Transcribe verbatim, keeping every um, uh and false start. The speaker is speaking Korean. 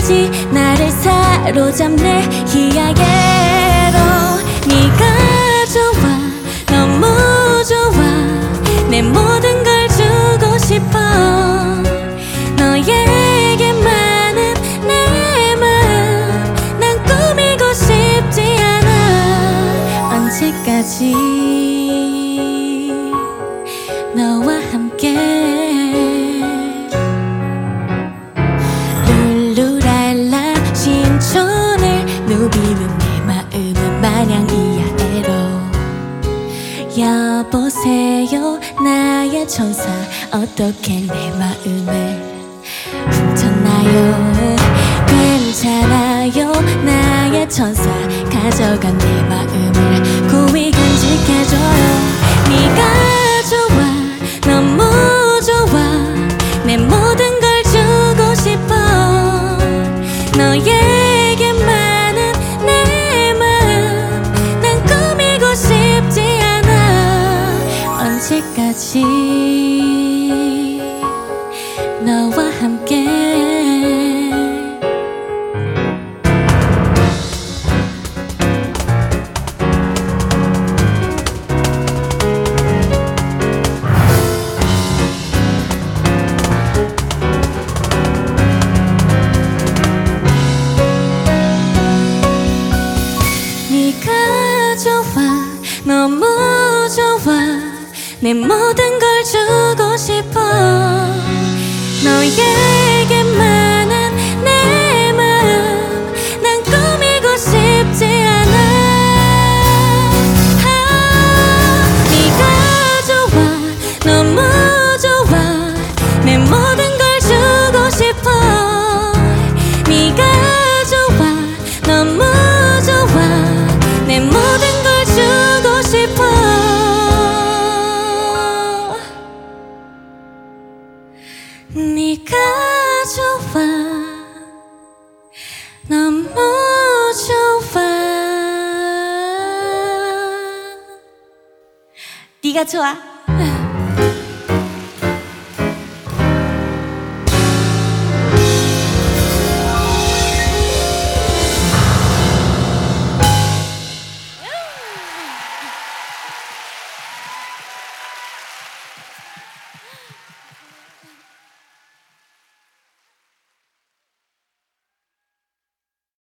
끝까지 나를 사로잡네 희야예로. 네가 좋아 너무 좋아 내 모든 걸 주고 싶어. 너에게만은 내 마음 난 꾸미고 싶지 않아. 언제까지 너와 함께 룰루랄라 신촌을 누비는 내 마음은 마냥 이야애로. 여보세요 나의 천사 어떻게 내 마음을 훔쳤나요. 괜찮아요 나의 천사 가져간 내 마음을 고이 간직해줘요. 네가 좋아 너무 좋아 내 모든 걸 주고 싶어. 너에게만은 내 마음 난 꾸미고 싶지 않아. 언제까지 너와 함께 네가 좋아 너무 좋아 내 모든 걸 주고 싶어. 너에게만은 내 마음 난 꾸미고 싶지 않아. 아, 네가 좋아 너무 좋아 내 모든 걸 주고 싶어. 네가 좋아 너무 좋아 내 모든 걸 주고 싶어. 네가 좋아 너무 좋아. 네가 좋아.